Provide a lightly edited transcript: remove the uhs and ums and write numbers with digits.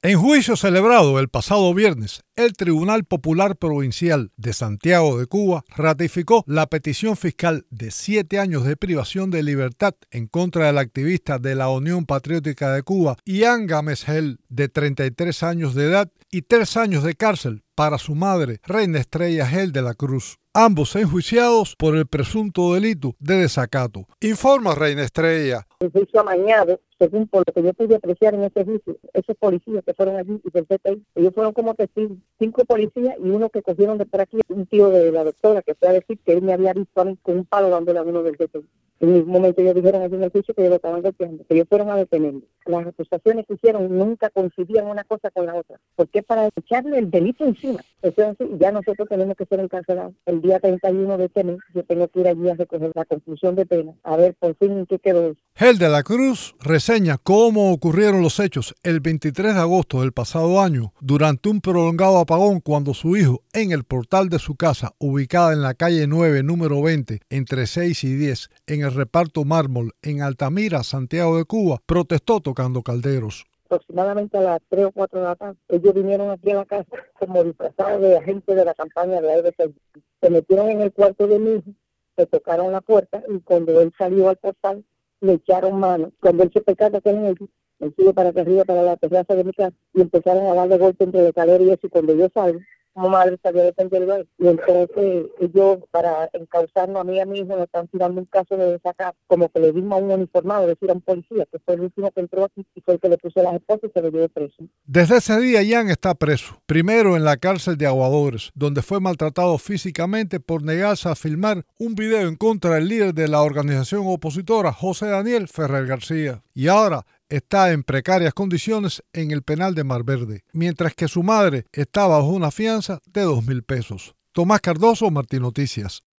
En juicio celebrado el pasado viernes, el Tribunal Popular Provincial de Santiago de Cuba ratificó la petición fiscal de 7 años de privación de libertad en contra del activista de la Unión Patriótica de Cuba, Ian Gámez Gel, de 33 años de edad, y 3 años de cárcel para su madre, Reina Estrella Gel de la Cruz, ambos enjuiciados por el presunto delito de desacato. Informa Reina Estrella. El juicio amañado, según por lo que yo pude apreciar en ese juicio, esos policías que fueron allí y del CTI, ellos fueron como testigos, 5 policías y uno que cogieron de por aquí, un tío de la doctora que fue a decir que él me había visto a mí con un palo dándole a uno del CTI. En un momento ellos dijeron allí en el juicio que ellos lo estaban golpeando, que ellos fueron a detenerlo. Las acusaciones que hicieron nunca coincidían una cosa con la otra, porque es para echarle el delito encima. Entonces ya nosotros tenemos que ser encarcelados. El día 31 de este mes yo tengo que ir allí a recoger la conclusión de pena, a ver por fin en qué quedó eso. Gel de la Cruz reseña cómo ocurrieron los hechos el 23 de agosto del pasado año durante un prolongado apagón cuando su hijo, en el portal de su casa, ubicada en la calle 9, número 20, entre 6 y 10, en el reparto Mármol, en Altamira, Santiago de Cuba, protestó tocando calderos. Aproximadamente a las 3 o 4 de la tarde, ellos vinieron aquí a la casa como disfrazados de agentes de la campaña de ABC. Se metieron en el cuarto de mi hijo, le tocaron la puerta y cuando él salió al portal, le echaron mano. Cuando él se percata que es él sigue para acá arriba, para la terraza de mi casa, y empezaron a darle golpes entre la escalera y eso, y cuando yo salgo, como madre salió a defenderlo a él. Y entonces ellos, para encauzarnos a mí y a mi hijo, nos están tirando un caso de desacato, como que le dimos a un uniformado, es decir, a un policía, que fue el último que entró aquí y fue el que le puso las esposas y se lo llevó preso. Desde ese día, Ian está preso, primero en la cárcel de Aguadores, donde fue maltratado físicamente por negarse a filmar un video en contra del líder de la organización opositora, José Daniel Ferrer García, y ahora está en precarias condiciones en el penal de Mar Verde, mientras que su madre está bajo una fianza de 2.000 pesos. Tomás Cardoso, Martín Noticias.